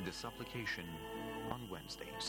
the supplication on Wednesdays.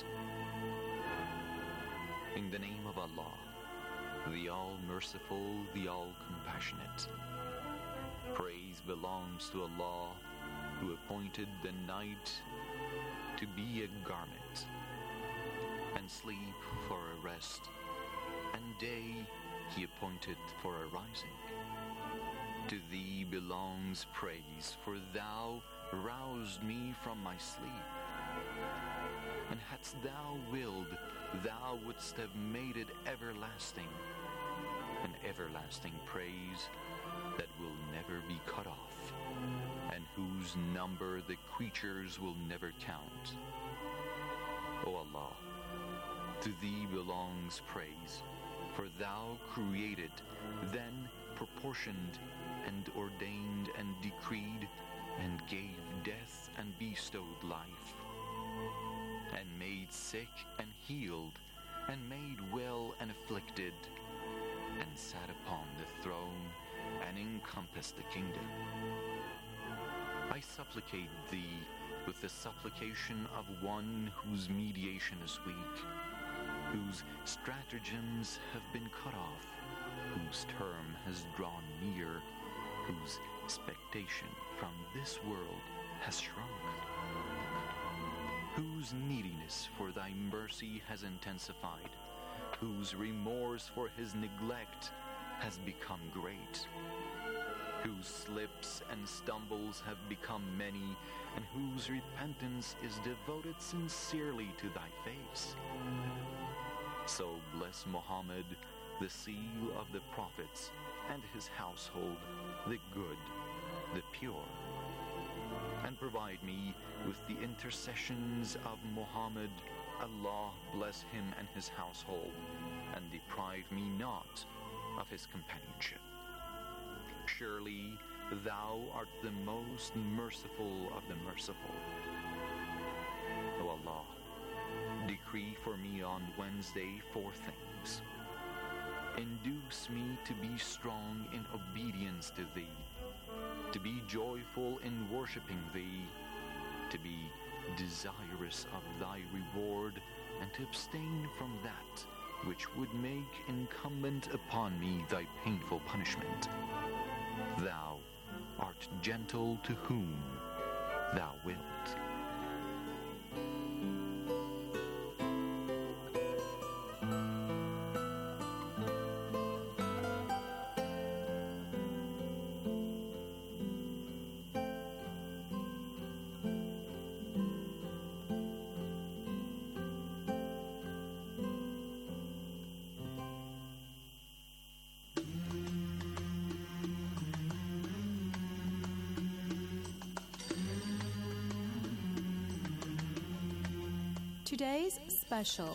In the name of Allah, the All-Merciful, the All-Compassionate. Praise belongs to Allah, who appointed the night to be a garment, and sleep for a rest, and day He appointed for a rising. To Thee belongs praise, for Thou roused me from my sleep. And hadst Thou willed, Thou wouldst have made it everlasting, an everlasting praise that will never be cut off, and whose number the creatures will never count. O Allah, to Thee belongs praise, for Thou created, then proportioned, and ordained, and decreed, and gave death, and bestowed life, and made sick, and healed, and made well, and afflicted, and sat upon the throne, and encompassed the kingdom. I supplicate Thee with the supplication of one whose mediation is weak, whose stratagems have been cut off, whose term has drawn near, whose expectation from this world has shrunk, whose neediness for Thy mercy has intensified, whose remorse for his neglect has become great, whose slips and stumbles have become many, and whose repentance is devoted sincerely to Thy face. So bless Muhammad, the seal of the prophets, and his household, the good, the pure. And provide me with the intercessions of Muhammad. Allah bless him and his household, and deprive me not of his companionship. Surely Thou art the most merciful of the merciful. O Allah, decree for me on Wednesday 4 things. Induce me to be strong in obedience to Thee, to be joyful in worshiping Thee, to be desirous of Thy reward, and to abstain from that which would make incumbent upon me Thy painful punishment. Thou art gentle to whom Thou wilt. Today's special.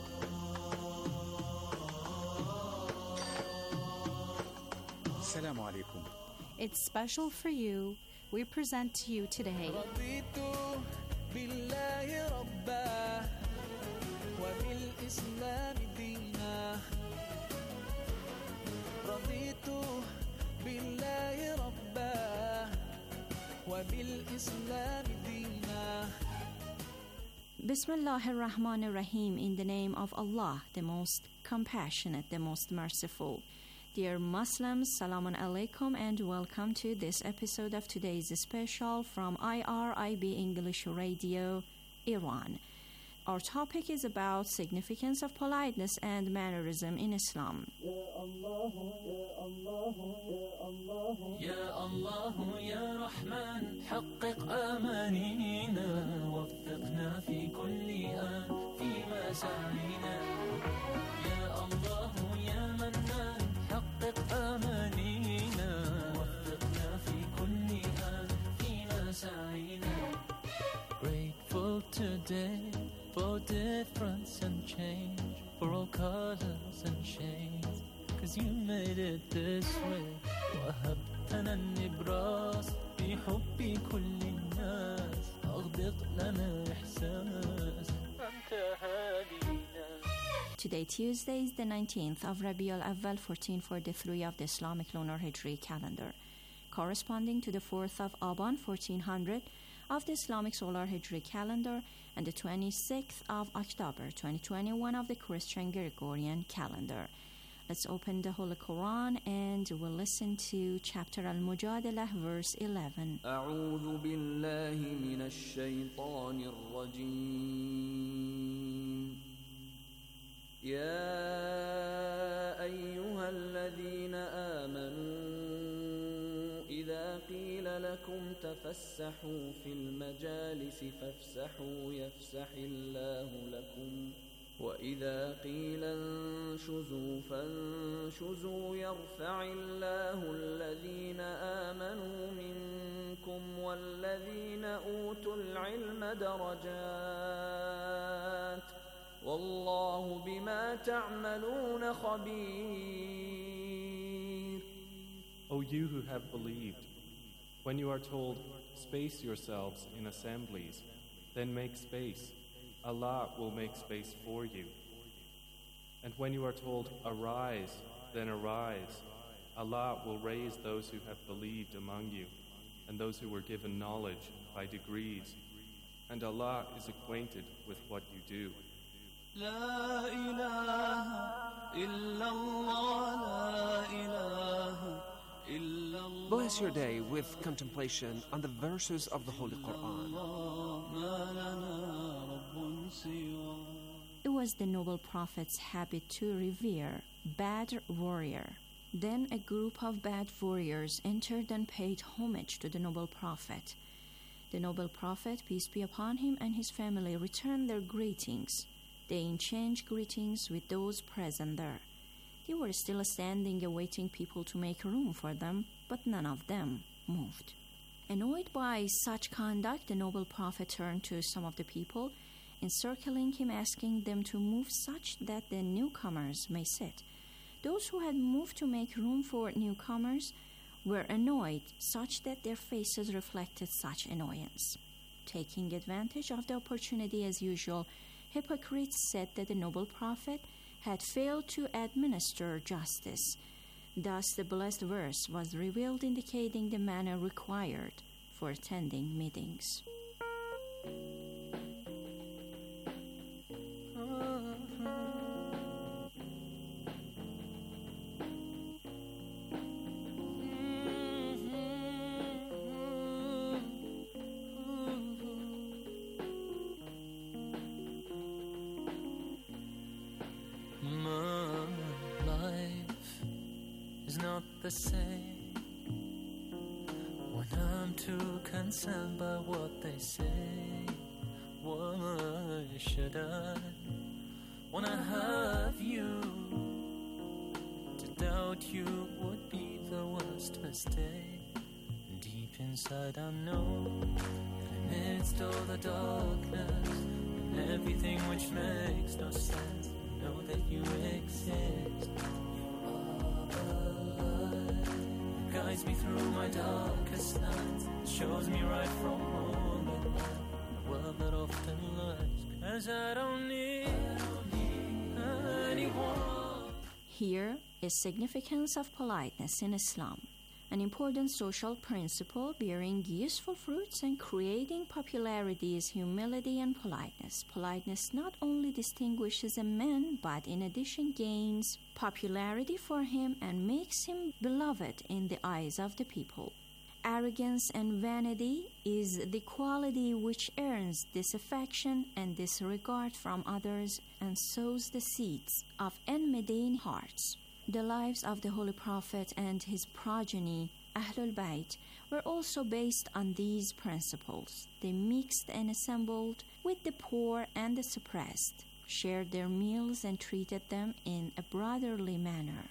Assalamu alaikum. It's special for you. We present to you today. رضيت بالله ربا وبالإسلام دينا رضيت بالله ربا وبالإسلام دينا Bismillah ar-Rahman ar-Rahim, in the name of Allah, the most compassionate, the most merciful. Dear Muslims, Salamun Alaikum, and welcome to this episode of today's special from IRIB English Radio, Iran. Our topic is about significance of politeness and mannerism in Islam. يا الله يا رحمن حقق آمانينا وفقنا في كل آن فيما سعينا يا الله يا منان حقق آمانينا وفقنا في كل آن فيما سعينا Grateful today for difference and change, for all colors and shades, 'cause you made it this way. وهبتنا النبراس بحب كل الناس أغدق لنا إحساس أنت هادينا. Today, Tuesday, is the 19th of Rabi al-Awwal, 1443 of the Islamic lunar Hijri calendar, corresponding to the 4th of Aban 1400 of the Islamic Solar Hijri calendar and the 26th of October 2021 of the Christian Gregorian calendar. Let's open the Holy Quran and we'll listen to chapter Al-Mujadalah, verse 11. أعوذ بالله من الشيطان الرجيم يا أيها الذين آمنوا إذا قيل لكم تفسحوا في المجالس فافسحوا يفسح الله لكم وإذا قيل انشزوا فانشزوا يرفع الله الذين آمنوا منكم والذين أوتوا العلم درجات والله بما تعملون خبير. O you who have believed, when you are told, space yourselves in assemblies, then make space. Allah will make space for you. And when you are told, arise, then arise. Allah will raise those who have believed among you, and those who were given knowledge by degrees. And Allah is acquainted with what you do. لا إله إلا الله لا إله إلا الله. Bless your day with contemplation on the verses of the Holy Quran. It was the noble prophet's habit to revere Badr warrior. Then a group of Badr warriors entered and paid homage to the noble prophet. The noble prophet, peace be upon him, and his family returned their greetings. They exchanged greetings with those present there. They were still standing awaiting people to make room for them, but none of them moved. Annoyed by such conduct, the noble prophet turned to some of the people, encircling him, asking them to move such that the newcomers may sit. Those who had moved to make room for newcomers were annoyed, such that their faces reflected such annoyance. Taking advantage of the opportunity as usual, hypocrites said that the noble prophet had failed to administer justice. Thus, the blessed verse was revealed indicating the manner required for attending meetings. Not the same when I'm too concerned by what they say. Why should I, when I have you, to doubt you would be the worst mistake. Deep inside I know that amidst all the darkness and everything which makes no sense, I know that you exist. Guides me through my darkest nights, shows me right from wrong in life, a world that often lies, 'cause I don't need anyone. Here is significance of politeness in Islam, an important social principle bearing useful fruits and creating popularity is humility and politeness. Politeness not only distinguishes a man, but in addition gains popularity for him and makes him beloved in the eyes of the people. Arrogance and vanity is the quality which earns disaffection and disregard from others and sows the seeds of enmity in hearts. The lives of the Holy Prophet and his progeny, Ahlul Bayt, were also based on these principles. They mixed and assembled with the poor and the suppressed, shared their meals and treated them in a brotherly manner.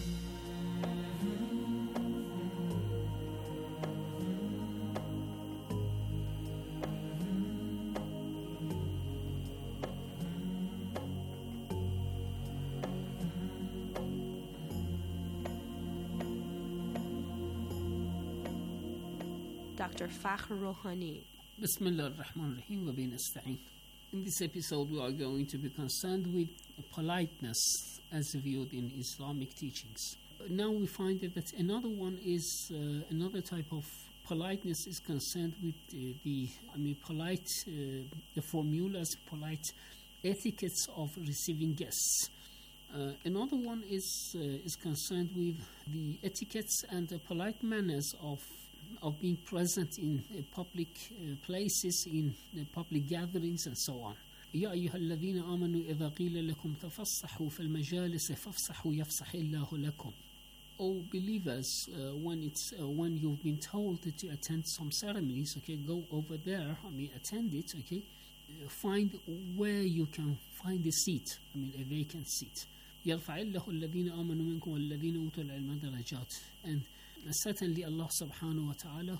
Dr. Fakhr Rouhani. Bismillah ar-Rahman ar-Rahim wa bin nasta'in. In this episode, we are going to be concerned with politeness as viewed in Islamic teachings. Now we find that another one is another type of politeness is concerned with polite the formulas, polite etiquettes of receiving guests. Another one is concerned with the etiquettes and the polite manners of being present in public places, in public gatherings, and so on. يا أيها الذين آمنوا إذا قيل لكم تفسحوا في المجالس فافسحوا يفسح الله لكم. O believers, when you've been told to attend some ceremonies, okay, go over there, attend it, okay, find where you can find a seat, a vacant seat. يرفع الله الذين آمنوا منكم والذين أوتوا العلم درجات. And certainly Allah subhanahu wa ta'ala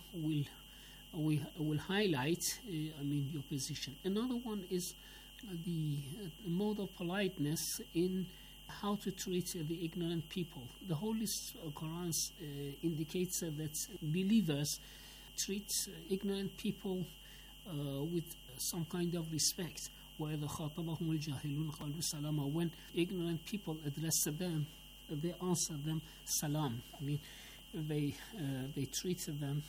will highlight your position. Another one is the mode of politeness in how to treat the ignorant people. The Holy Quran indicates that believers treat ignorant people with some kind of respect. وَإِذَا خَاطَبَهُمُ الْجَاهِلُونَ قَالُوا سَلَامًا. When ignorant people address them, they answer them salam. They treat them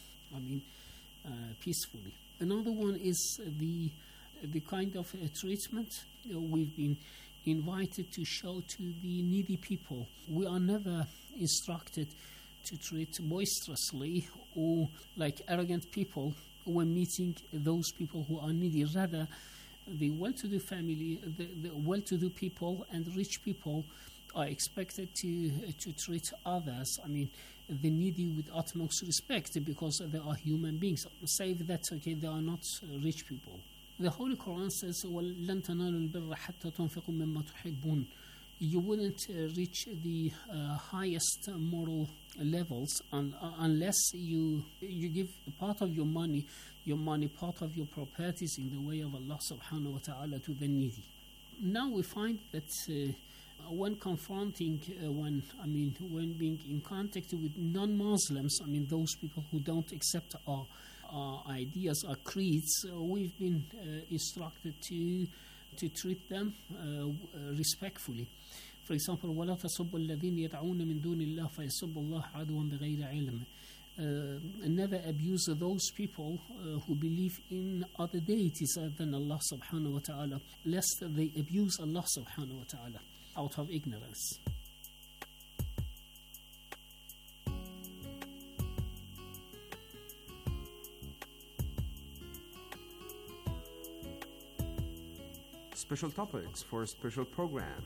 peacefully. Another one is the kind of treatment we've been invited to show to the needy people. We are never instructed to treat boisterously or like arrogant people when meeting those people who are needy. Rather, the well-to-do family, the well-to-do people and rich people are expected to treat others, the needy, with utmost respect, because they are human beings, save that, okay, they are not rich people. The Holy Quran says, وَلَن تَنَالُوا الْبِرَّ حَتَّى تُنْفِقُوا مِمَّا تُحِبُّونَ. You wouldn't reach the highest moral levels unless you give part of your money, part of your properties in the way of Allah subhanahu wa ta'ala to the needy. Now we find that when confronting, when being in contact with non-Muslims, those people who don't accept our ideas, our creeds, we've been instructed to treat them respectfully. For example, وَلَا تَصُبُّ الَّذِينَ يَدْعُونَ مِن دُونِ اللَّهِ فَيَصُبُّ اللَّهَ عَدْوًا بِغَيْرِ عِلْمٍ. Never abuse those people who believe in other deities other than Allah subhanahu wa ta'ala, lest they abuse Allah subhanahu wa ta'ala out of ignorance. Special topics for a special program.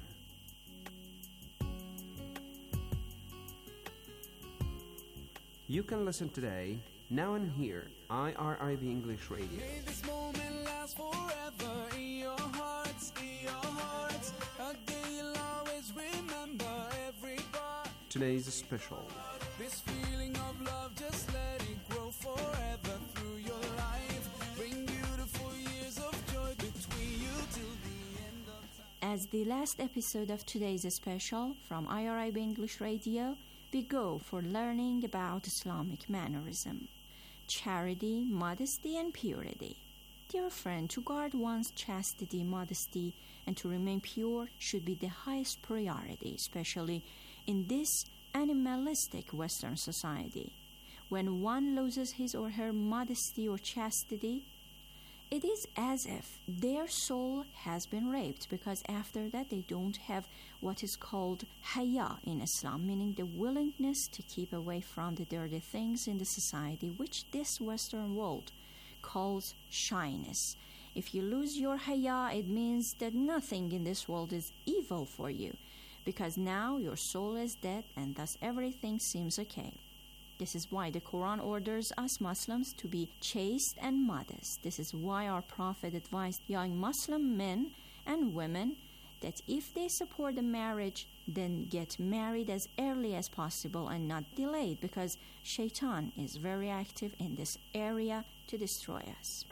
You can listen today, now and here, IRIB English Radio. May this moment last forever in your hearts, a day you'll always remember every part. Today's special. This feeling of love, just let it grow forever through your life. Bring beautiful years of joy between you till the end of time. As the last episode of today's special from IRIB English Radio, we go for learning about Islamic mannerism, charity, modesty, and purity. Dear friend, to guard one's chastity, modesty, and to remain pure should be the highest priority, especially in this animalistic Western society. When one loses his or her modesty or chastity, it is as if their soul has been raped, because after that they don't have what is called haya in Islam, meaning the willingness to keep away from the dirty things in the society, which this Western world calls shyness. If you lose your haya, it means that nothing in this world is evil for you, because now your soul is dead and thus everything seems okay. This is why the Quran orders us Muslims to be chaste and modest. This is why our Prophet advised young Muslim men and women that if they support the marriage, then get married as early as possible and not delayed, because Shaitan is very active in this area to destroy us.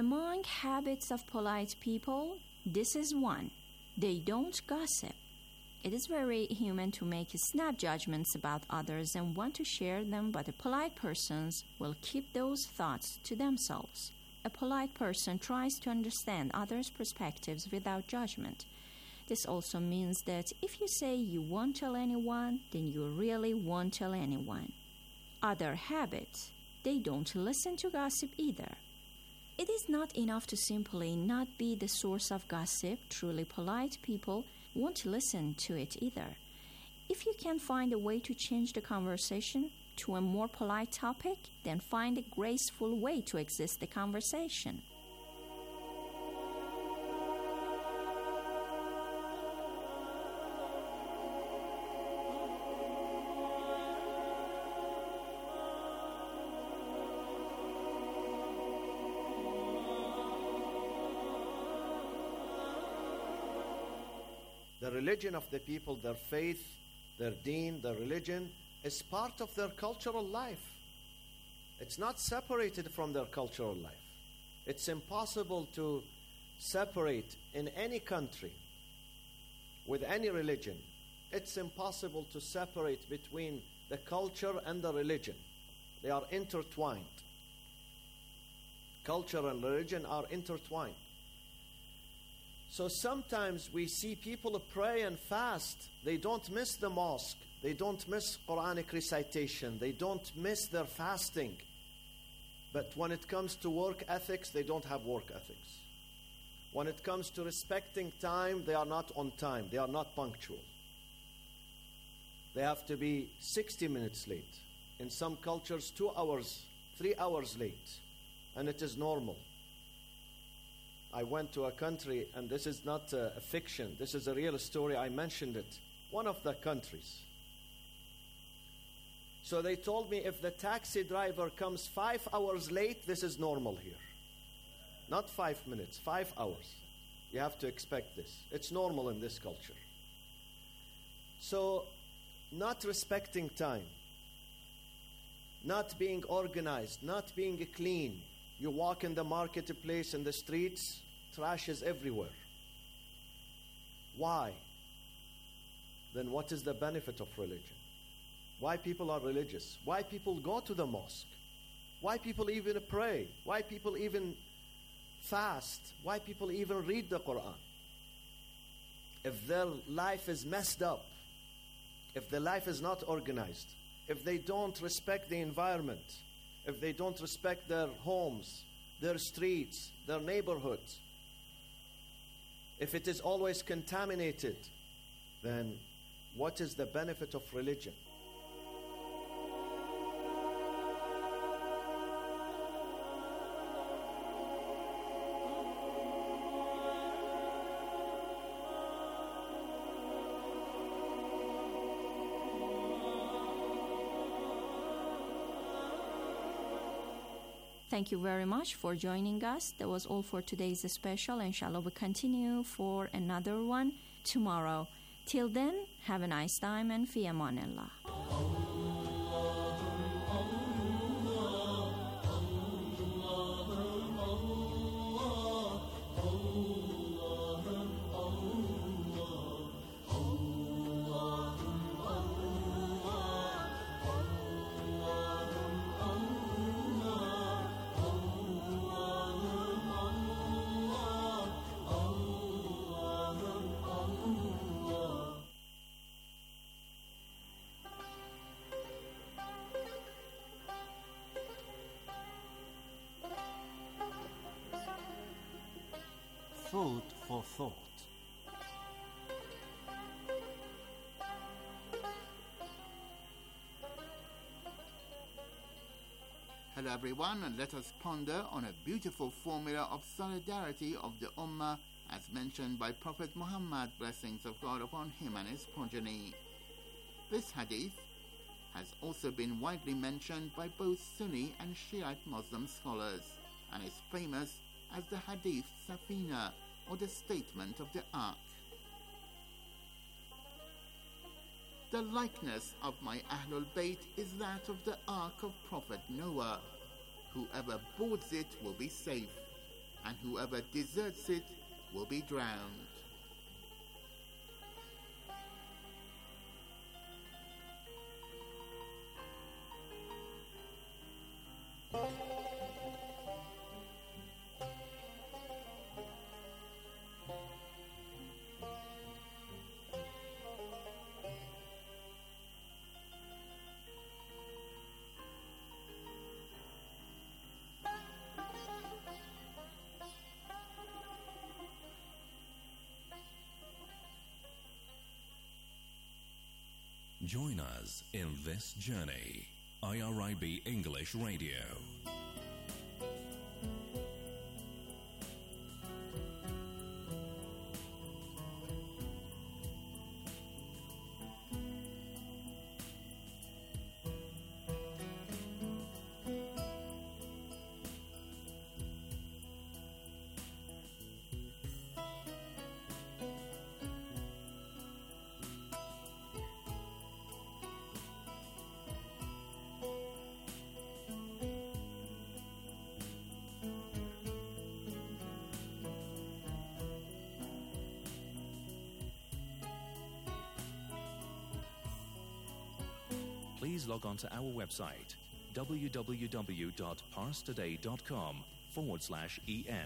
Among habits of polite people, this is one. They don't gossip. It is very human to make snap judgments about others and want to share them, but a polite person will keep those thoughts to themselves. A polite person tries to understand others' perspectives without judgment. This also means that if you say you won't tell anyone, then you really won't tell anyone. Other habits, they don't listen to gossip either. It is not enough to simply not be the source of gossip. Truly polite people won't listen to it either. If you can find a way to change the conversation to a more polite topic, then find a graceful way to exit the conversation. The religion of the people, their faith, their deen, their religion, is part of their cultural life. It's not separated from their cultural life. It's impossible to separate in any country with any religion. It's impossible to separate between the culture and the religion. They are intertwined. Culture and religion are intertwined. So sometimes we see people pray and fast. They don't miss the mosque. They don't miss Quranic recitation. They don't miss their fasting. But when it comes to work ethics, they don't have work ethics. When it comes to respecting time, they are not on time. They are not punctual. They have to be 60 minutes late. In some cultures, 2 hours, 3 hours late. And it is normal. I went to a country, and this is not a fiction. This is a real story. I mentioned it. One of the countries. So they told me if the taxi driver comes 5 hours late, this is normal here. Not 5 minutes, 5 hours. You have to expect this. It's normal in this culture. So, not respecting time, not being organized, not being clean. You walk in the marketplace, in the streets, trash is everywhere. Why? Then what is the benefit of religion? Why people are religious? Why people go to the mosque? Why people even pray? Why people even fast? Why people even read the Quran? If their life is messed up, if their life is not organized, if they don't respect the environment, if they don't respect their homes, their streets, their neighborhoods, if it is always contaminated, then what is the benefit of religion? Thank you very much for joining us. That was all for today's special. Inshallah, we'll continue for another one tomorrow. Till then, have a nice time and fi amanillah. Food for thought. Hello everyone, and let us ponder on a beautiful formula of solidarity of the Ummah as mentioned by Prophet Muhammad, blessings of God upon him and his progeny. This hadith has also been widely mentioned by both Sunni and Shiite Muslim scholars and is famous as the Hadith Safina, or the statement of the Ark. The likeness of my Ahlul Bayt is that of the Ark of Prophet Noah. Whoever boards it will be safe. and whoever deserts it will be drowned. Join us in this journey. IRIB English Radio. Please log on to our website www.parstoday.com/en.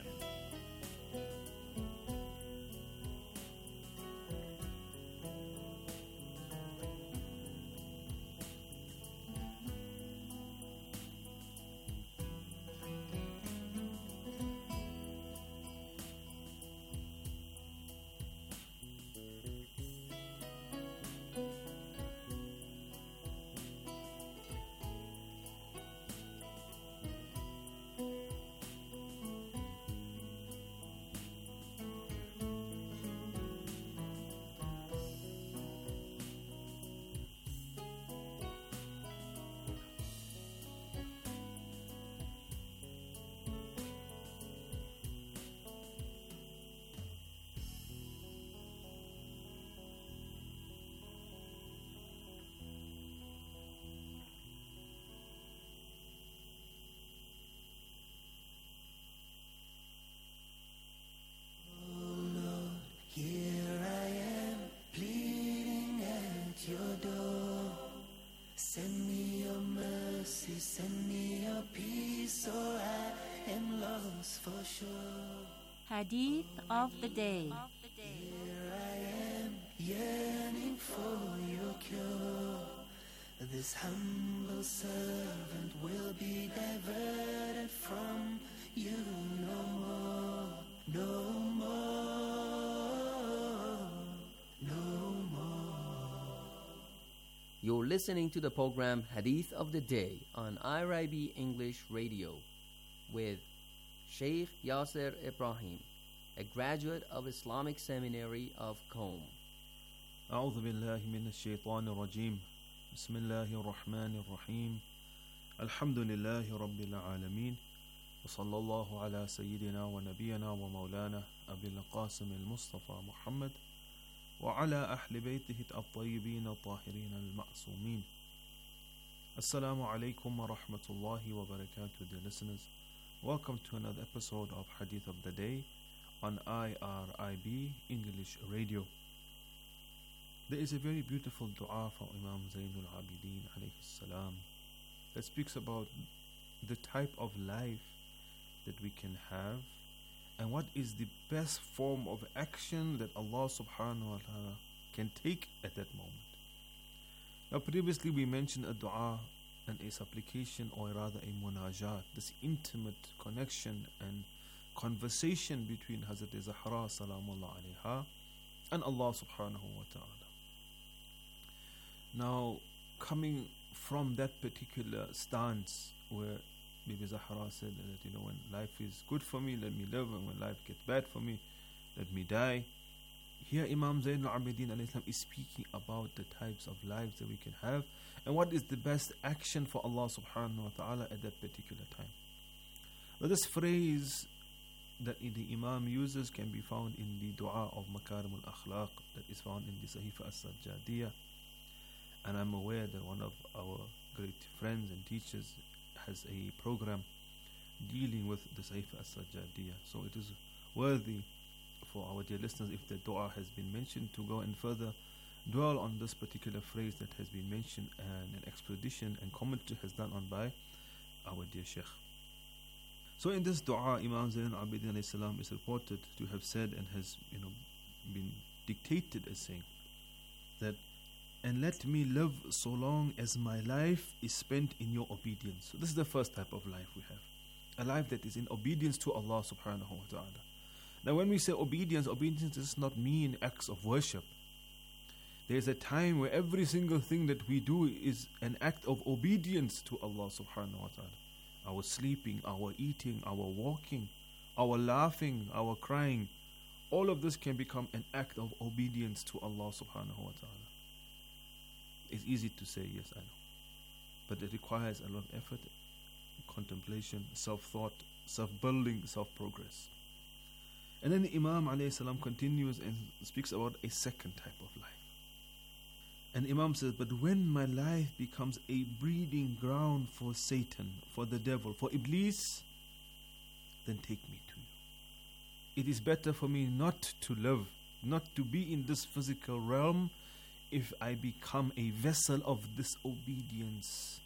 Send me your peace, or I am lost for sure. Hadith of the Day. Here I am, yearning for your cure. This humble servant will be diverted from you no more, no more, no more. You're listening to the program Hadith of the Day on IRIB English Radio with Sheikh Yasser Ibrahim, a graduate of Islamic Seminary of Qom. أعوذ بالله من الشيطان الرجيم بسم الله الرحمن الرحيم الحمد لله رب العالمين وصلى الله على سيدنا ونبينا ومولانا أبي القاسم المصطفى محمد وعلى أهل بيته الطيبين الطاهرين المعصومين. Assalamu alaikum wa rahmatullahi wa barakatuh, dear listeners. Welcome to another episode of Hadith of the Day on IRIB English Radio. There is a very beautiful dua from Imam Zainul Abidin alayhi salam that speaks about the type of life that we can have and what is the best form of action that Allah subhanahu wa ta'ala can take at that moment. Now previously we mentioned a dua and a supplication, or rather a munajat, this intimate connection and conversation between Hazrat Zahra salamullah alayha and Allah subhanahu wa ta'ala. Now, coming from that particular stance where Bibi Zahra said that, when life is good for me, let me live, and when life gets bad for me, let me die. Here Imam Zainul Abidin alayhi salam is speaking about the types of lives that we can have and what is the best action for Allah subhanahu wa ta'ala at that particular time. Well, this phrase that the Imam uses can be found in the dua of Makarim al-Akhlaq that is found in the Sahifa as-Sajjadiyah. And I'm aware that one of our great friends and teachers has a program dealing with the Sayfa as-Sajjadiyya. So it is worthy for our dear listeners, if the dua has been mentioned, to go and further dwell on this particular phrase that has been mentioned, and an explanation and commentary has done on by our dear Sheikh. So in this dua, Imam Zayn al-Abidin alayhi salam is reported to have said, and has been dictated as saying that, and let me live so long as my life is spent in your obedience. So this is the first type of life we have, a life that is in obedience to Allah subhanahu wa ta'ala. Now when we say obedience does not mean acts of worship. There is a time where every single thing that we do is an act of obedience to Allah subhanahu wa ta'ala. Our sleeping, our eating, our walking, our laughing, our crying, all of this can become an act of obedience to Allah subhanahu wa ta'ala. It's easy to say, yes, I know, but it requires a lot of effort, contemplation, self-thought, self-building, self-progress. And then the Imam alayhi salam continues and speaks about a second type of life. And Imam says, but when my life becomes a breeding ground for Satan, for the devil, for Iblis, then take me to you. It is better for me not to live, not to be in this physical realm, if I become a vessel of disobedience.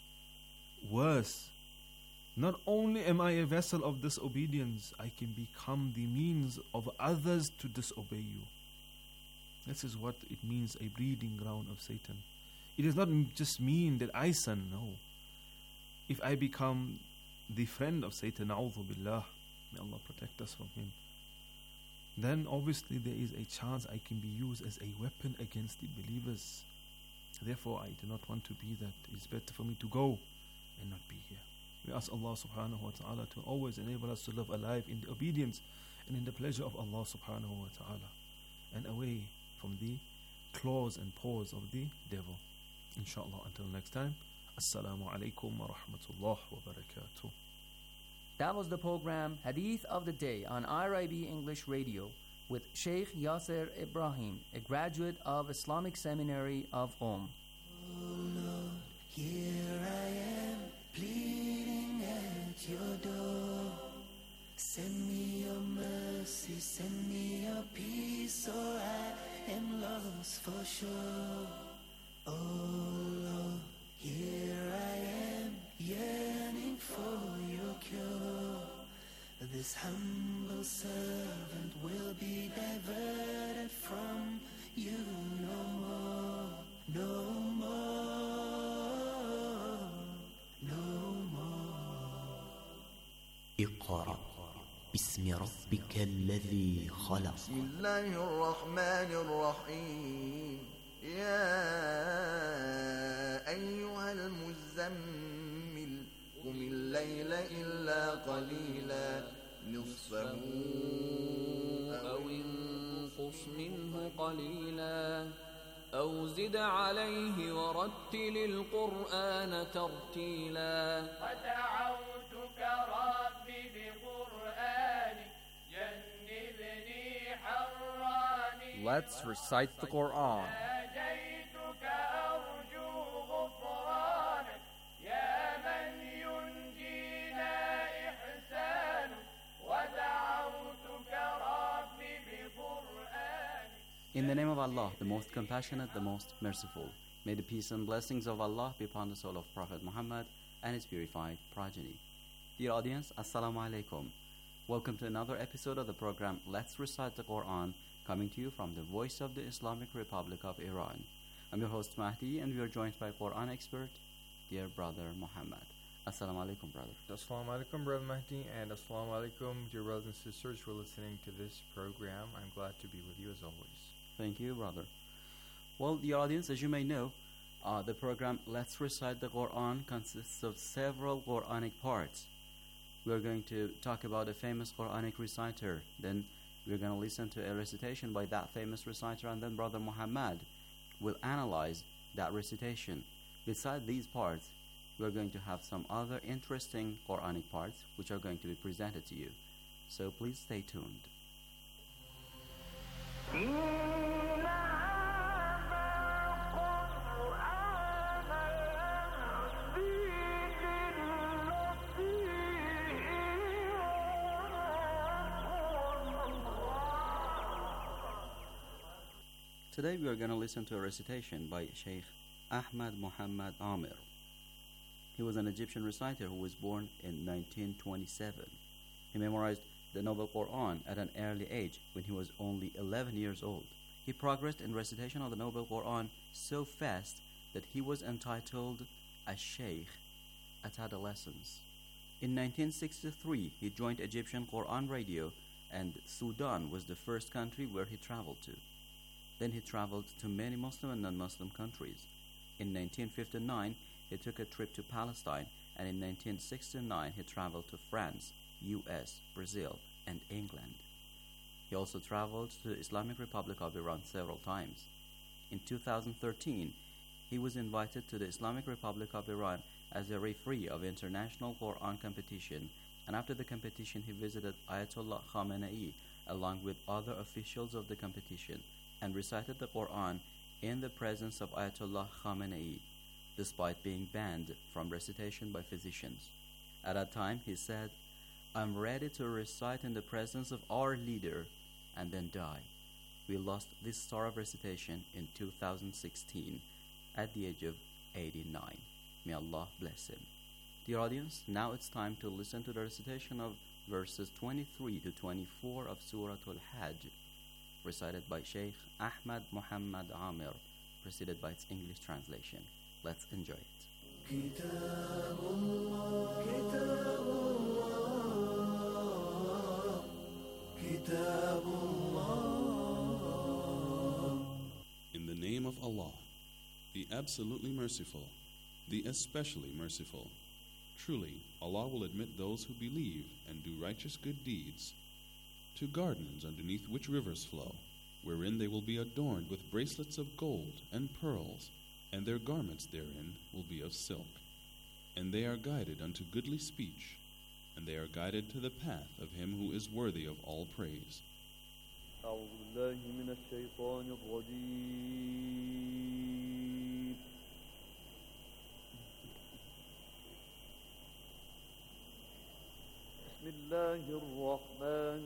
Worse, not only am I a vessel of disobedience, I can become the means of others to disobey you. This is what it means, a breeding ground of Satan. It does not just mean that I sin, no. If I become the friend of Satan, a'udhu billah, may Allah protect us from him, then obviously there is a chance I can be used as a weapon against the believers. Therefore, I do not want to be that. It's better for me to go and not be here. We ask Allah subhanahu wa ta'ala to always enable us to live a life in the obedience and in the pleasure of Allah subhanahu wa ta'ala, and away from the claws and paws of the devil. Inshallah, until next time, Assalamu alaikum wa rahmatullah wa barakatuh. That was the program Hadith of the Day on IRIB English Radio with Sheikh Yasser Ibrahim, a graduate of Islamic Seminary of Qom. Oh Lord, here I am, pleading at your door. Send me your mercy, send me your peace, or I am lost for sure. Oh Lord, here I am, yearning for your cure. This humble servant will be diverted from you no more, no more, no more. اقرأ باسم ربك الذي خلق. بسم الله الرحمن الرحيم. يا أيها المزمل قم الليل إلا قليلا نصفه أو انقص منه قليلا أو زد عليه ورتل القرآن ترتيلا. ودعوتك ربي بقرآنك جنبني حراني. Let's recite the Quran. ناجيتك أرجو غفرانك يا من ينجينا إحسانك. ودعوتك ربي بقرآنك. In the name of Allah, the most compassionate, the most merciful. May the peace and blessings of Allah be upon the soul of Prophet Muhammad and his purified progeny. Dear audience, Assalamu alaikum. Welcome to another episode of the program Let's Recite the Quran, coming to you from the voice of the Islamic Republic of Iran. I'm your host Mahdi, and we are joined by Quran expert, dear brother Muhammad. Assalamu alaikum, brother. Assalamu alaikum, brother Mahdi, and assalamu alaikum, dear brothers and sisters who are listening to this program. I'm glad to be with you as always. Thank you, brother. Well, dear audience, as you may know, the program Let's Recite the Quran consists of several Quranic parts. We are going to talk about a famous Quranic reciter. Then we're going to listen to a recitation by that famous reciter, and then Brother Muhammad will analyze that recitation. Beside these parts, we're going to have some other interesting Quranic parts which are going to be presented to you. So please stay tuned. Today we are going to listen to a recitation by Sheikh Ahmad Muhammad Amir. He was an Egyptian reciter who was born in 1927. He memorized the Noble Quran at an early age when he was only 11 years old. He progressed in recitation of the Noble Quran so fast that he was entitled a Sheikh at adolescence. In 1963, he joined Egyptian Quran Radio, and Sudan was the first country where he traveled to. Then he traveled to many Muslim and non-Muslim countries. In 1959, he took a trip to Palestine, and in 1969, he traveled to France, US, Brazil, and England. He also traveled to the Islamic Republic of Iran several times. In 2013, he was invited to the Islamic Republic of Iran as a referee of international Quran competition, and after the competition he visited Ayatollah Khamenei along with other officials of the competition and recited the Quran in the presence of Ayatollah Khamenei, despite being banned from recitation by physicians. At that time he said, "I'm ready to recite in the presence of our leader and then die." We lost this star of recitation in 2016 at the age of 89. May Allah bless him. Dear audience, now it's time to listen to the recitation of verses 23 to 24 of Surah Al-Hajj, recited by Sheikh Ahmad Muhammad Amir, preceded by its English translation. Let's enjoy it. كتاب الله كتاب الله كتاب الله. In the name of Allah, the absolutely merciful, the especially merciful. Truly, Allah will admit those who believe and do righteous good deeds to gardens underneath which rivers flow, wherein they will be adorned with bracelets of gold and pearls, and their garments therein will be of silk. And they are guided unto goodly speech, and they are guided to the path of him who is worthy of all praise. أعوذ بالله من الشيطان الرجيم. بسم الله الرحمن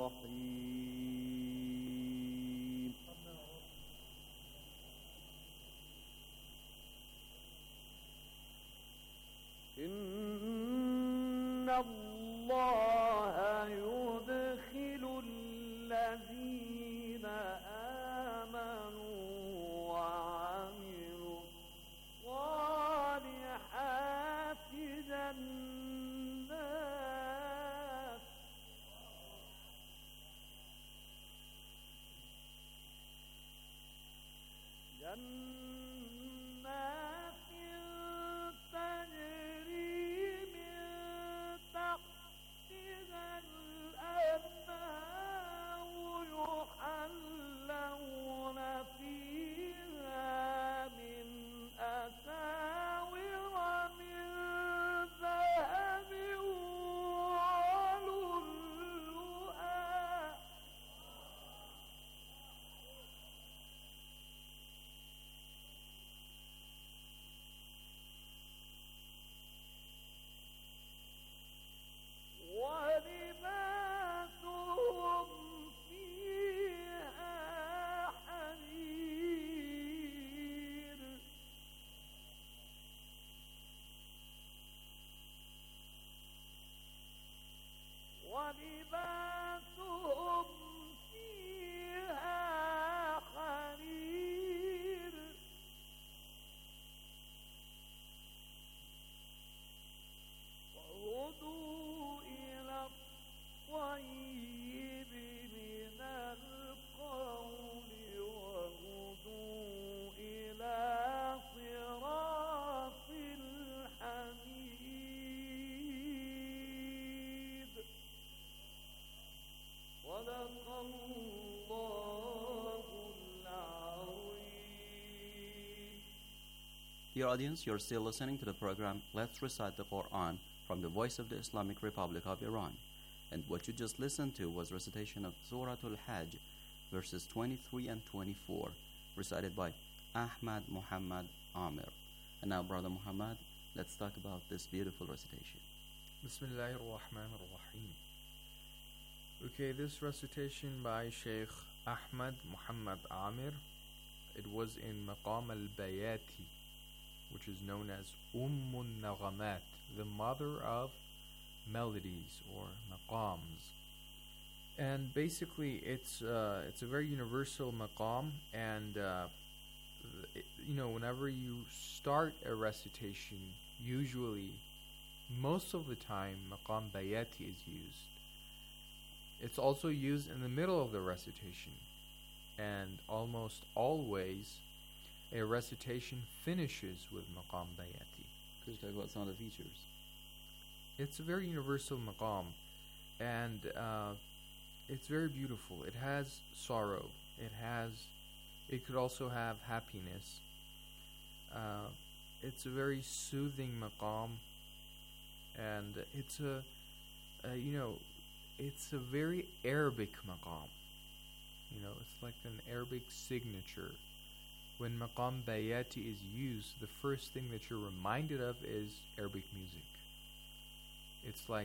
الرحيم. إن الله يدخل الذين آمنوا وعملوا الصالحات جنات تجري من تحتها الأنهار يحلون فيها من أساور من ذهب ولؤلؤا ولباسهم فيها حرير ولباسهم فيها حرير وهدوا إلى الطيب من القول وهدوا إلى صراط الحميد. صدق الله العظيم. Dear audience, you're still listening to the program Let's Recite the Quran from the Voice of the Islamic Republic of Iran. And what you just listened to was recitation of Surah Al-Hajj, verses 23 and 24, recited by Ahmad Muhammad Amir. And now, Brother Muhammad, let's talk about this beautiful recitation. Bismillahir Rahmanir Rahim. Okay, this recitation by Sheikh Ahmad Muhammad Amir it was in Maqam al-Bayati, which is known as Naghamat, the mother of melodies or maqams. And basically, it's a very universal maqam, and whenever you start a recitation, usually, most of the time, maqam bayati is used. It's also used in the middle of the recitation, and almost always, a recitation finishes with maqam bayati. Could you talk about some of the features? It's a very universal maqam, and it's very beautiful. It has sorrow. It could also have happiness. It's a very soothing maqam, and it's a very Arabic maqam. It's like an Arabic signature. When maqam bayati is used, the first thing that you're reminded of is Arabic music. It's like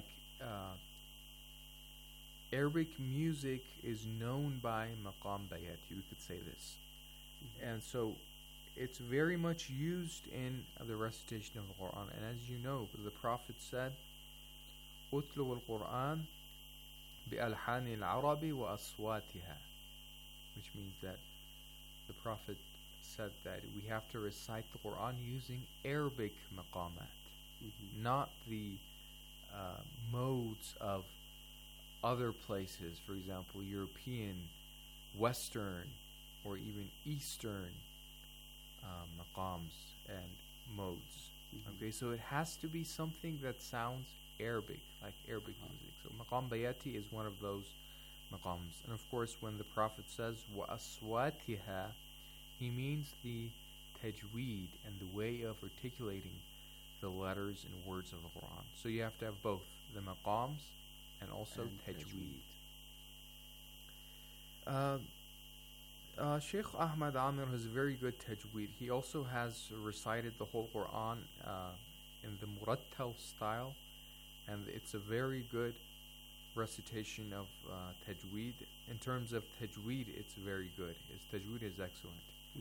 Arabic music is known by maqam bayati, we could say this. And so it's very much used in the recitation of the Quran. And as you know, the Prophet said, "Utlu al-Quran bi-alhani al-Arabi wa aswatiha," which means that the Prophet said that we have to recite the Quran using Arabic maqamat, not the modes of other places, for example, European, Western, or even Eastern maqams and modes. Okay, so it has to be something that sounds Arabic, like Arabic music. So maqam bayati is one of those maqams. And of course, when the Prophet says wa aswatiha, he means the tajweed and the way of articulating the letters and words of the Quran. So you have to have both the maqams and also tajweed. Sheikh Ahmad Amir has a very good tajweed. He also has recited the whole Quran in the murattal style, and it's a very good recitation of tajweed. In terms of tajweed, it's very good. His tajweed is excellent.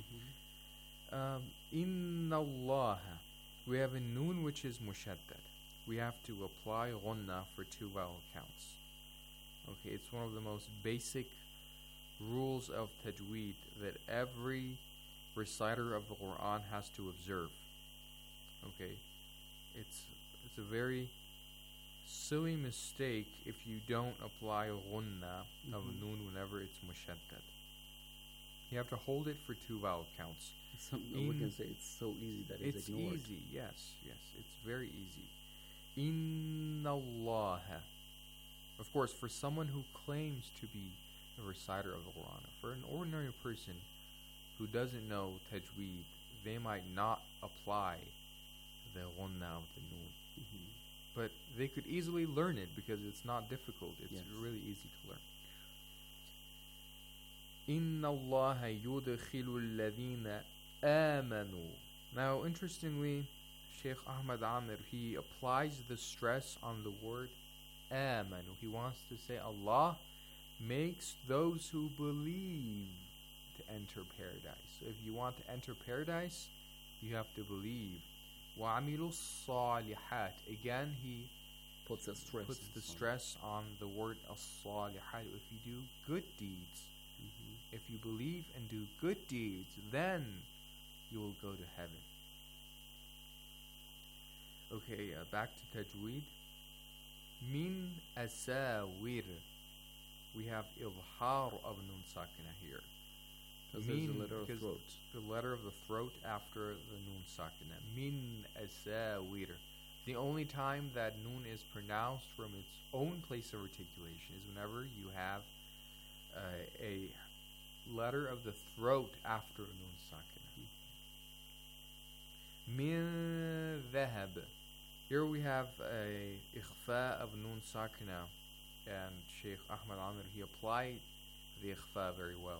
Inna Allah. We have a noon which is mushaddad. We have to apply ghunnah for 2 vowel counts. Okay, it's one of the most basic rules of tajweed that every reciter of the Quran has to observe. Okay, it's a very silly mistake if you don't apply ghunnah of noon whenever it's mushaddad. You have to hold it for 2 vowel counts. We can say it's so easy that it's ignored. It's easy, yes, it's very easy. Inna Allah. Of course, for someone who claims to be a reciter of the Quran, for an ordinary person who doesn't know tajweed, they might not apply the ghunnah of the noon. But they could easily learn it because it's not difficult. It's really easy to learn. Inna Allah yudkhilu alladhina amanu. Now, interestingly, Sheikh Ahmad Amir, he applies the stress on the word amanu. He wants to say Allah makes those who believe to enter paradise. So if you want to enter paradise, you have to believe. وَعَمِلُوا الصَّالِحَاتِ. Again, he puts the stress on the word as-salihat. If you do good deeds, if you believe and do good deeds, then you will go to heaven. Okay, back to tajweed. Min asawir. We have ilhar of nun sakina here. Because there's a letter of throat. The letter of the throat after the nun sakina. Min asawir. The only time that nun is pronounced from its own place of articulation is whenever you have a letter of the throat after nun sakina. Min dhahab. Here we have a ikhfa of nun sakina, and Sheikh Ahmad Amir, he applied the ikhfa very well.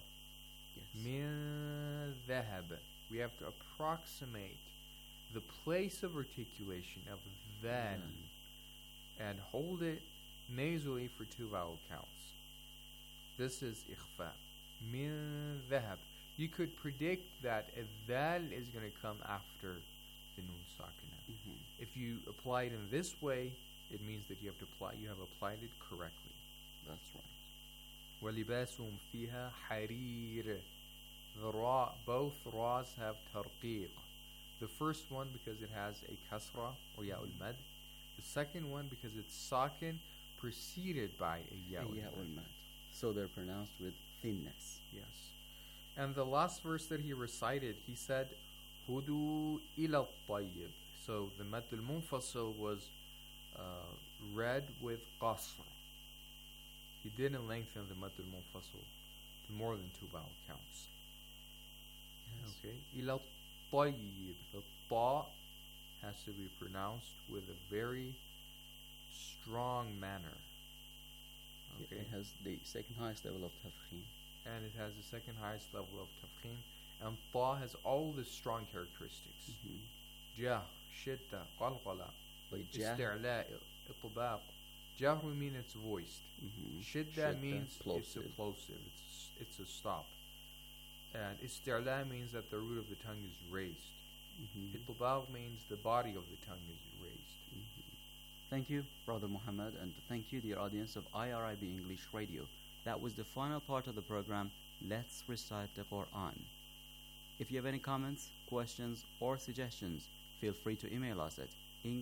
Min dhahab. We have to approximate the place of articulation of then and hold it nasally for 2 vowel counts. This is ikhfa. Min dhahab. you could predict that a dal is going to come after the nun sakina. If you apply it in this way, it means that you have applied it correctly. That's right. وَلِبَاسُهُمْ فِيهَا حَرِيرٌ. The ra, both ra's have tarqiq. The first one because it has a kasra or ya'ul mad. The second one because it's sakin preceded by a ya'ul mad. So they're pronounced with thinness. Yes. And the last verse that he recited, he said, Hudu ila tayyib. So the mad al-munfasil was read with qasr. He didn't lengthen the mad al-munfasil to more than 2 vowel counts. Yes. Okay. Ila tayyib. The ta has to be pronounced with a very strong manner. Okay. It has the second highest level of tafkhim. And it has the second highest level of tafkhim. And ta has all the strong characteristics. Jah, shidda, qalqala, isti'la, itbaq. Jah we mean it's voiced. Shidda means it's explosive. It's a stop. And isti'la means that the root of the tongue is raised. Itbaq means the body of the tongue is raised. Thank you, Brother Muhammad, and thank you, dear audience of IRIB English Radio. That was the final part of the program, Let's Recite the Quran. If you have any comments, questions, or suggestions, feel free to email us at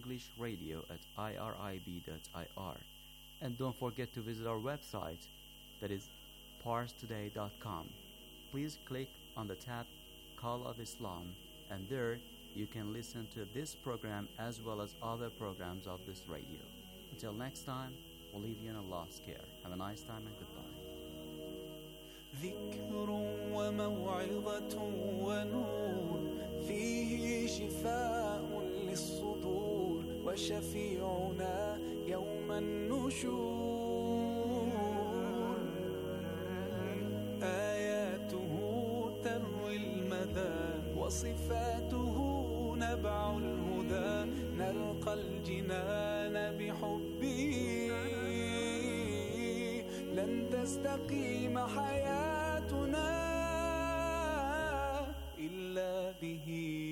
englishradio@irib.ir. And don't forget to visit our website, that is parstoday.com. Please click on the tab Call of Islam, and there you can listen to this program as well as other programs of this radio. Until next time, we'll leave you in Allah's care. Have a nice time and goodbye. ذكر وموعظة ونور فيه شفاء للصدور وشفيعنا يوم النشور آياته تروي المدى وصفاته نبع الهدى نلقى الجنان بحبه لن تستقيم حياتنا إلا به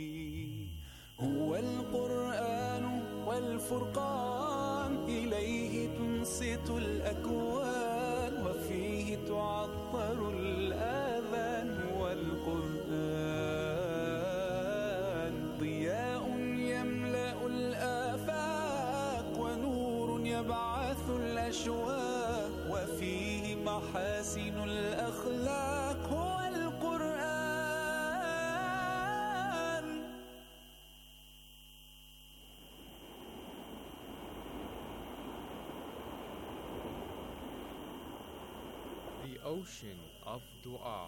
هو القرآن والفرقان إليه تنصت الأكوان وفيه تعطر الآذان والقرآن ضياء يملأ الآفاق ونور يبعث الأشواق وفيه محاسن الأخلاق هو القرآن. The ocean of dua.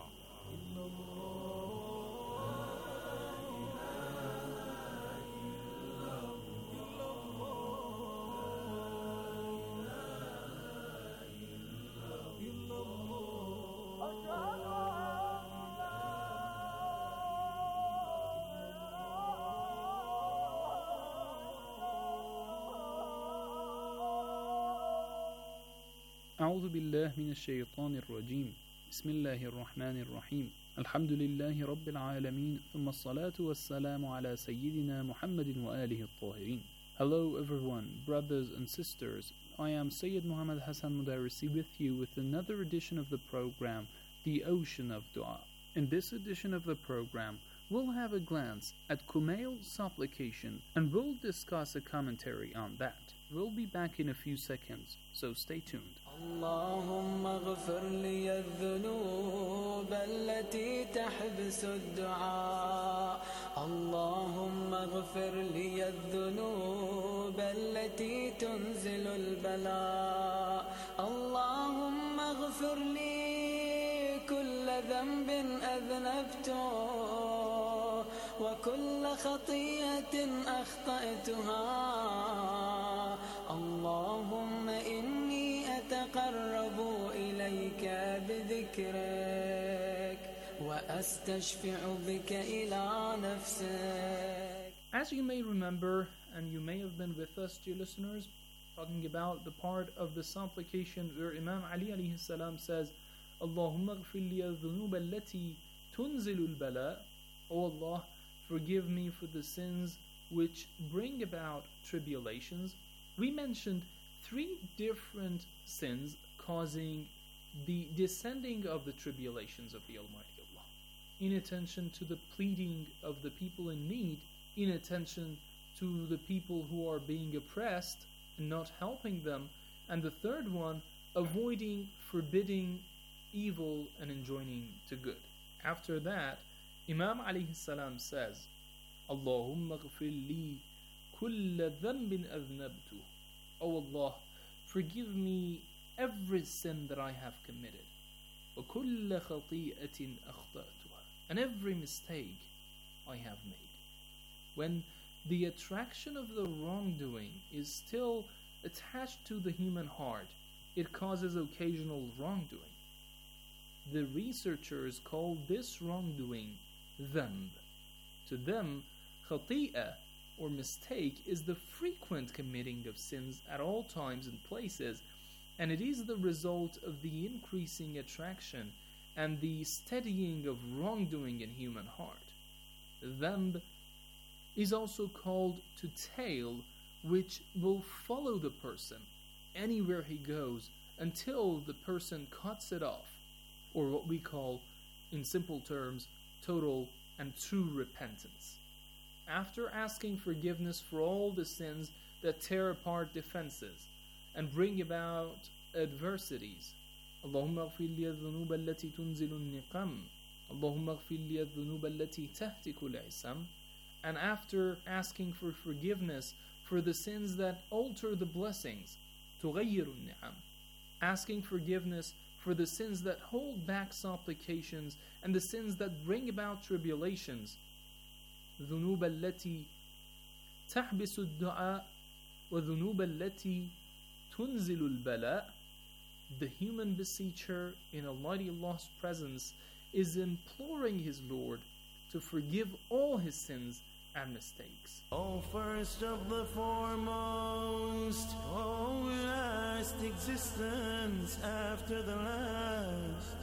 أعوذ بالله من الشيطان الرجيم بسم الله الرحمن الرحيم الحمد لله رب العالمين ثم الصلاة والسلام على سيدنا محمد وآله الطاهرين. Hello everyone, brothers and sisters. I am Sayyid Muhammad Hassan Mudarrisi with you with another edition of the program, The Ocean of Dua. In this edition of the program, we'll have a glance at Kumail's supplication and we'll discuss a commentary on that. We'll be back in a few seconds, so stay tuned. اللهم اغفر لي الذنوب التي تحبس الدعاء اللهم اغفر لي الذنوب التي تنزل البلاء اللهم اغفر لي كل ذنب أذنبته وكل خطيئة أخطأتها اللهم إني أتقرب إليك بذكرك وأستشفع بك إلى نفسك. As you may remember, and you may have been with us, dear listeners, talking about the part of the supplication where Imam Ali alayhi salam says, Allahumma ghfir li al-dhunub allati تنزل البلاء. O Allah, forgive me for the sins which bring about tribulations. We mentioned 3 different sins causing the descending of the tribulations of the Almighty Allah. Inattention to the pleading of the people in need, inattention to the people who are being oppressed and not helping them, and the third one, avoiding forbidding evil and enjoining to good. After that, Imam alayhi salam says, Allahumma ghfir li kulla dhanbin adhnabtu. O Allah, forgive me every sin that I have committed. وَكُلَّ خَطِيئَةٍ أَخْطَأْتُهَا. And every mistake I have made. When the attraction of the wrongdoing is still attached to the human heart, it causes occasional wrongdoing. The researchers call this wrongdoing dhanb. To them, khati'ah or mistake is the frequent committing of sins at all times and places, and it is the result of the increasing attraction and the steadying of wrongdoing in human heart. Dhanb is also called to tail, which will follow the person anywhere he goes until the person cuts it off, or what we call, in simple terms, total and true repentance. After asking forgiveness for all the sins that tear apart defenses and bring about adversities, Allahumma ghfir li adh-dhunub allati tunzilu an-niqam, Allahumma ghfir li adh-dhunub allati tahtiku al-isam, and after asking for forgiveness for the sins that alter the blessings, tughayyiru an-ni'am, asking forgiveness for the sins that hold back supplications and the sins that bring about tribulations, ذنوب التي تحبس الدعاء وذنوب التي تنزل البلاء. The human beseecher in Almighty Allah's presence is imploring his Lord to forgive all his sins and mistakes. O first of the foremost, O last existence after the last.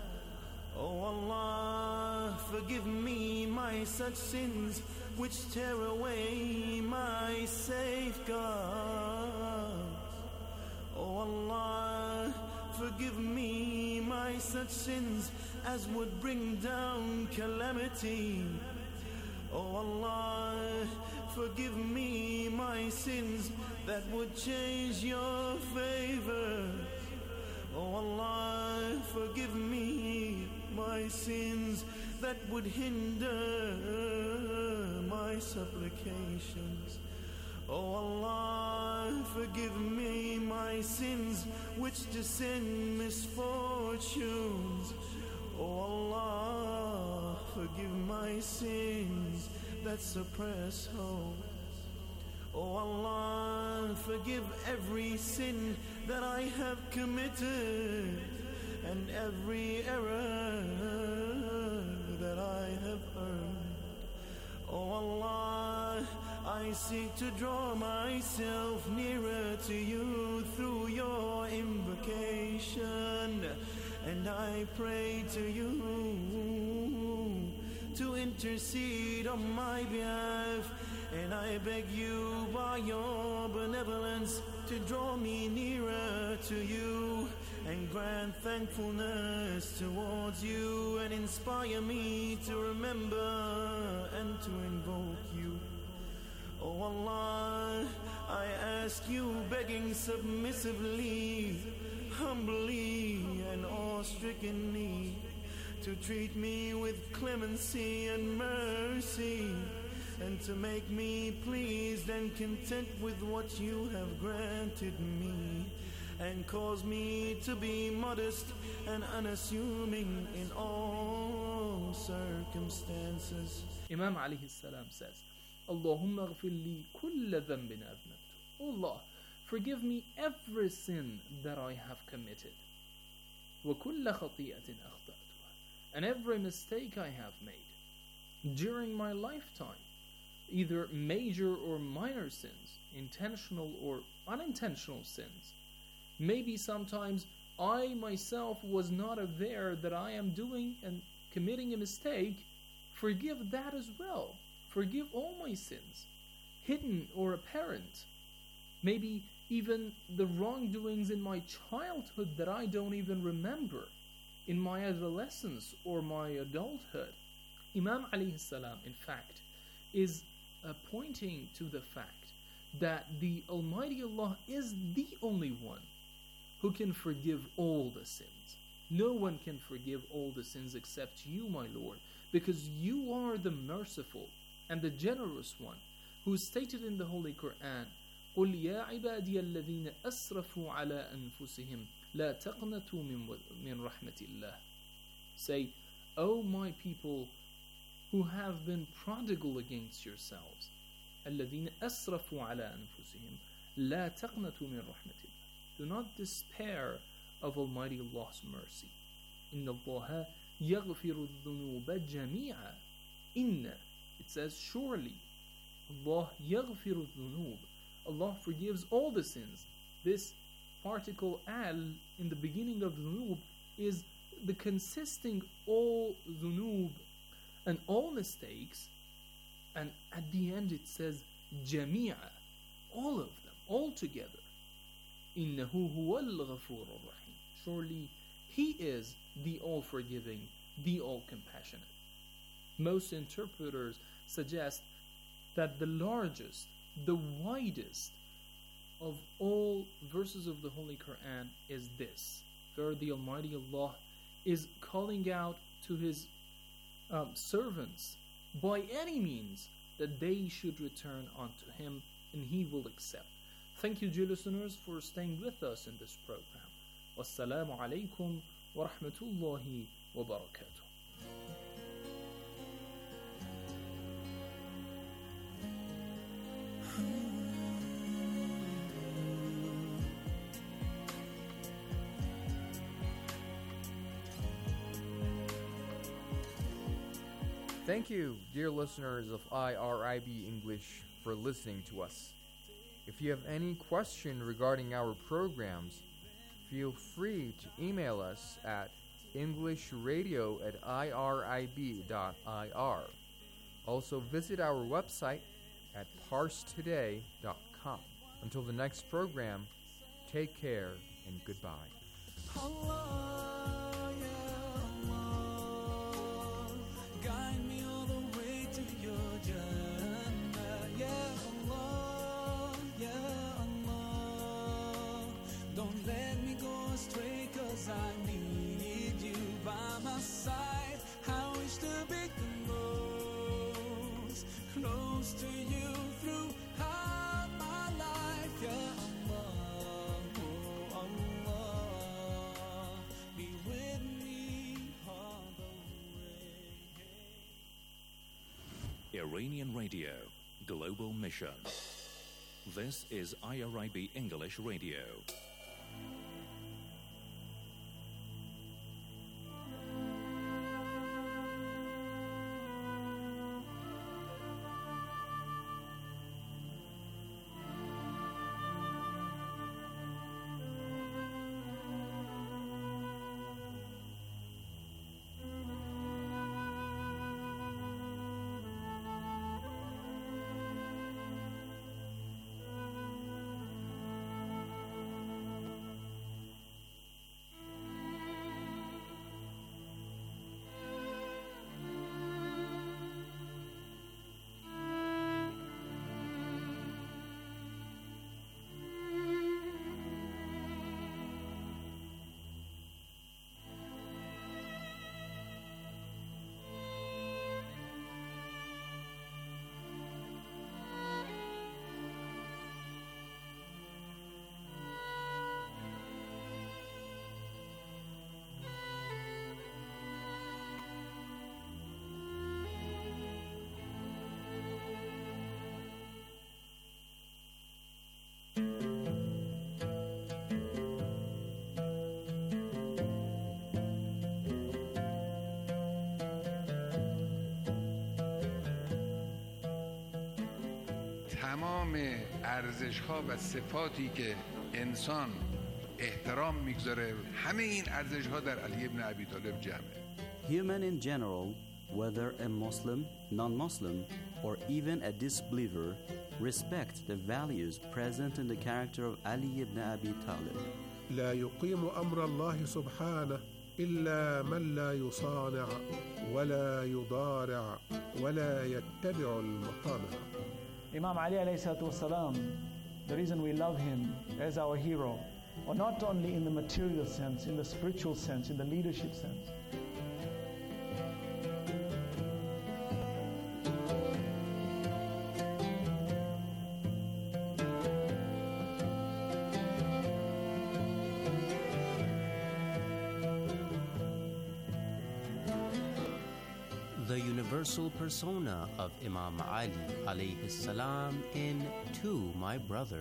O Allah, forgive me my such sins which tear away my safeguards. O Allah, forgive me my such sins as would bring down calamity. O Allah, forgive me my sins that would change your favor. O Allah, forgive me my sins that would hinder my supplications. O Allah, forgive me my sins which descend misfortunes. O Allah, forgive my sins that suppress hope. O Allah, forgive every sin that I have committed and every error that I have earned. O Allah, I seek to draw myself nearer to you through your invocation, and I pray to you to intercede on my behalf, and I beg you by your benevolence to draw me nearer to you and grant thankfulness towards you and inspire me to remember and to invoke you. O Allah, I ask you, begging submissively, humbly and awe-strickenly, to treat me with clemency and mercy, and to make me pleased and content with what you have granted me, and cause me to be modest and unassuming in all circumstances. Imam alayhi salam says, Allahumma ghfir li kulla dhanbin adhnabtu. O Allah, forgive me every sin that I have committed. Wa kulla khati'atin akhta'tuha. And every mistake I have made during my lifetime, either major or minor sins, intentional or unintentional sins. Maybe sometimes I myself was not aware that I am doing and committing a mistake, forgive that as well. Forgive all my sins, hidden or apparent. Maybe even the wrongdoings in my childhood that I don't even remember, in my adolescence or my adulthood. Imam alayhi salam, in fact, is pointing to the fact that the Almighty Allah is the only one who can forgive all the sins. No one can forgive all the sins except you, my Lord, because you are the merciful and the generous one, who is stated in the Holy Quran, قُلْ يَا عِبَادِيَ الَّذِينَ أَسْرَفُوا عَلَىٰ أَنفُسِهِمْ لَا تَقْنَطُوا مِنْ رَحْمَةِ اللَّهِ. Say, O my people who have been prodigal against yourselves, الَّذِينَ أَسْرَفُوا عَلَىٰ أَنفُسِهِمْ لَا تَقْنَطُوا مِنْ رَحْمَةِ اللَّهِ. Do not despair of Almighty Allah's mercy. إِنَّ اللَّهَ يَغْفِرُ الذُّنُوبَ جَمِيعًا. Inna, it says surely. Allah يَغْفِرُ الذُّنُوبَ. Allah forgives all the sins. This particle al in the beginning of dhunub is the consisting all dhunub and all mistakes, and at the end it says jami'a, all of them, all together. Innahu huwal ghafur rahim. Surely He is the all-forgiving, the all-compassionate. Most interpreters suggest that the largest, the widest of all verses of the Holy Quran is this, where the Almighty Allah is calling out to His servants by any means that they should return unto Him, and He will accept. Thank you, dear listeners, for staying with us in this program. Wassalamu alaikum wa rahmatullahi wa barakatuh. Thank you, dear listeners of IRIB English, for listening to us. If you have any question regarding our programs, feel free to email us at englishradio@irib.ir. Also visit our website at parstoday.com. Until the next program, take care and goodbye. Allah, ya Allah, guide me all the way to your Jannah. Ya Allah, don't let me go astray, 'cause I need you by my side. I wish to be the most close to you throughout my life. Ya Allah, oh Allah, be with me all the way. Iranian Radio, Global Mission. This is IRIB English Radio. تمام ارزش‌ها و صفاتی که انسان احترام میگذاره، همه این ارزش‌ها در علی ابن ابی طالب جمعه. human in general, whether a Muslim, non-Muslim, or even a disbeliever, respect the values present in the character of Ali ibn Abi Talib. لا يقيم أمر الله سبحانه إلا من لا يصانع ولا يضارع ولا يتبع المطامع. Imam Ali alayhi salatu wasalam, the reason we love him as our hero, or not only in the material sense, in the spiritual sense, in the leadership sense. The universal persona of Imam Ali alayhi salam in To My Brother.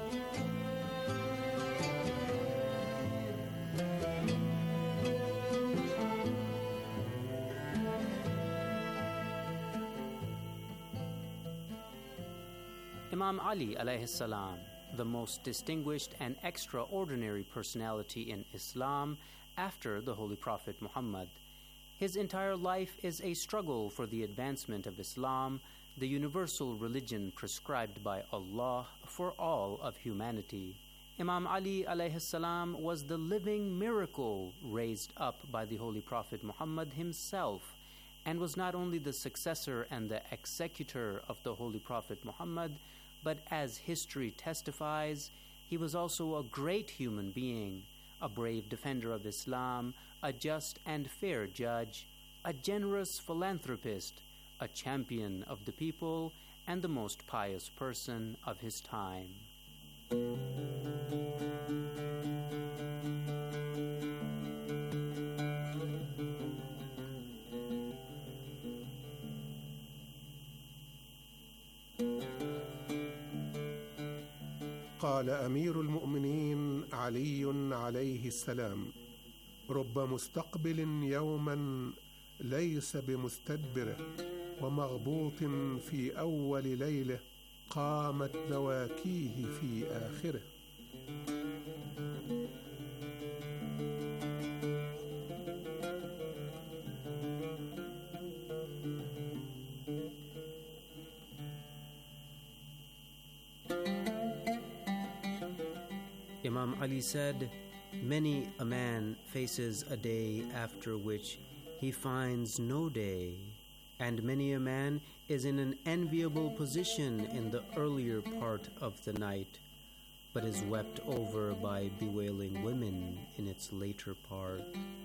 Imam Ali alayhi salam, the most distinguished and extraordinary personality in Islam after the Holy Prophet Muhammad. His entire life is a struggle for the advancement of Islam, the universal religion prescribed by Allah for all of humanity. Imam Ali alayhi salam was the living miracle raised up by the Holy Prophet Muhammad himself, and was not only the successor and the executor of the Holy Prophet Muhammad, but as history testifies, he was also a great human being, a brave defender of Islam, a just and fair judge, a generous philanthropist, a champion of the people, and the most pious person of his time. قال أمير المؤمنين علي عليه السلام: رب مستقبل يوما ليس بمستدبره ومغبوط في أول ليله قامت بواكيه في آخره. Imam Ali said, "Many a man faces a day after which he finds no day, and many a man is in an enviable position in the earlier part of the night, but is wept over by bewailing women in its later part."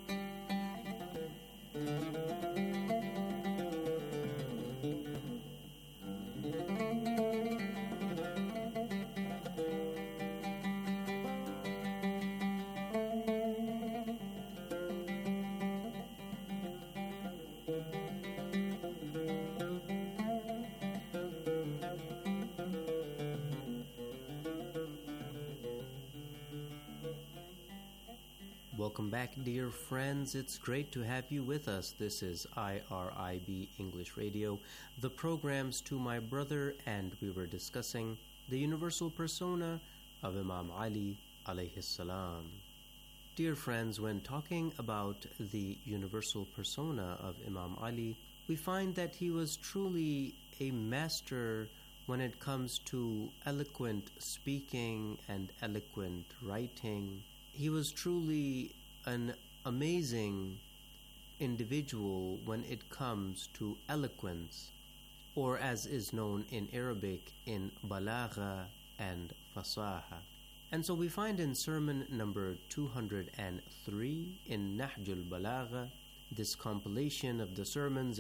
Welcome back, dear friends. It's great to have you with us. This is IRIB English Radio, the program's To My Brother, and we were discussing the universal persona of Imam Ali alayhi salam. Dear friends, when talking about the universal persona of Imam Ali, we find that he was truly a master when it comes to eloquent speaking and eloquent writing. He was truly an amazing individual when it comes to eloquence, or as is known in Arabic, in balagha and fasaha. And so we find in sermon number 203 in Nahj al-Balagha, this compilation of the sermons